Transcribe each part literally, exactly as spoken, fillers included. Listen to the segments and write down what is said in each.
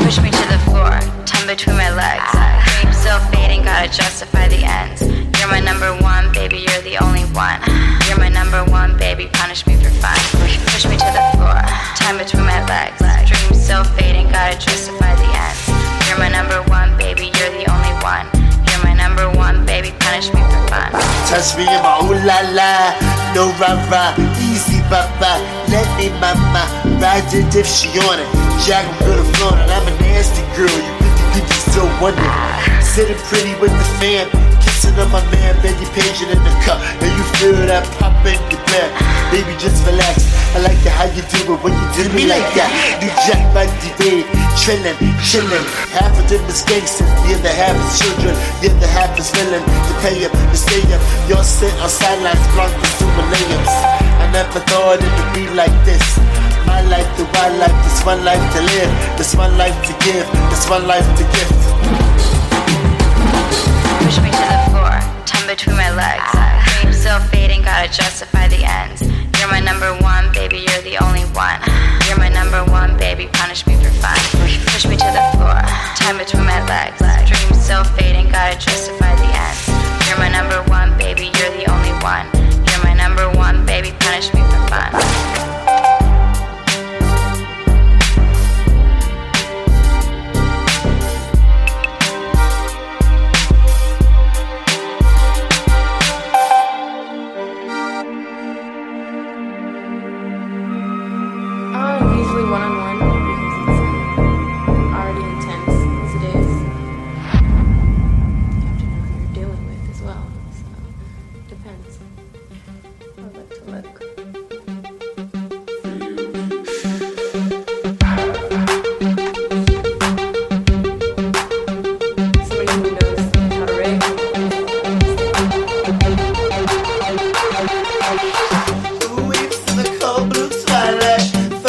Push me to the floor, tongue between my legs. Dreams still fading, gotta justify the ends. You're my number one, baby, you're the only one. You're my number one, baby, punish me for fun. Push me to the floor, tongue between my legs. Dreams still fading, gotta justify the ends. You're my number one, baby, you're the only one. You're my number one, baby, punish me for fun. Touch me in my ooh la la, no rah rah, easy baba. Let me mama ride it if she on it. Jack, I'm good at flaunt it. I'm a nasty girl, you fifty fifty still wonder. Sitting pretty with the fam, kissing on my man, Betty Paging in the cup. And you feel that pop in your back. Baby, just relax. I like it how you do it when you do me like that. New Jack by the day, trillin', chillin'. Half of them is gangsters, the other half is children, the other half is villain. To pay up, to stay up, y'all sit on sidelines, blocked with two millenniums. I never thought it would be like this. My life, the wild life, this one life to live, this one life to give, this one life to gift. Push me to the floor, tongue between my legs. Dreams still fading, gotta justify the ends. You're my number one, baby, you're the only one. You're my number one, baby, punish me for fun. Push me to the floor, tongue between my legs. Dreams still fading, gotta justify the ends. You're my number one, baby, you're the only one. You're my number one, baby, punish me for fun. Usually one-on-one because it's uh, already intense as it is. You have to know who you're dealing with as well, so it depends. I'd like to let go. Somebody who knows how to rate. Two weeks in the cold blue twilight.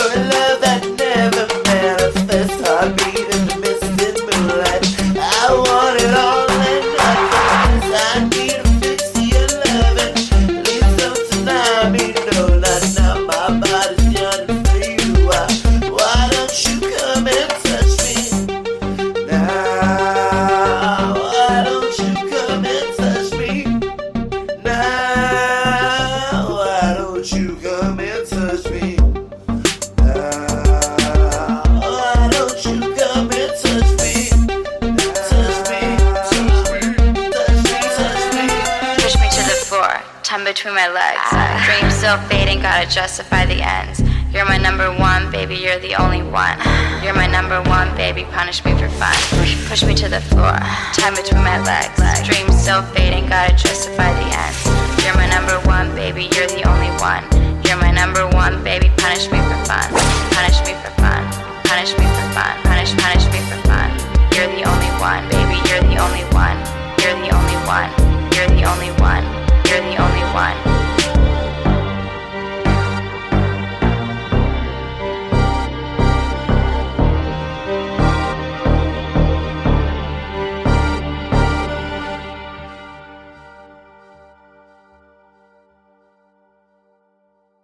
Tongue between my legs. Dreams still fading, gotta justify the ends. You're my number one, baby, you're the only one. You're my number one, baby, punish me for fun. Push me to the floor, tongue between my legs. Dreams still fading, gotta justify the ends. You're my number one, baby, you're the only one. You're my number one, baby, punish me for fun. Punish me for fun. Punish me for fun. Punish, punish me for fun. You're the only one, baby, you're the only one. You're the only one. You're the only one. You're the only one.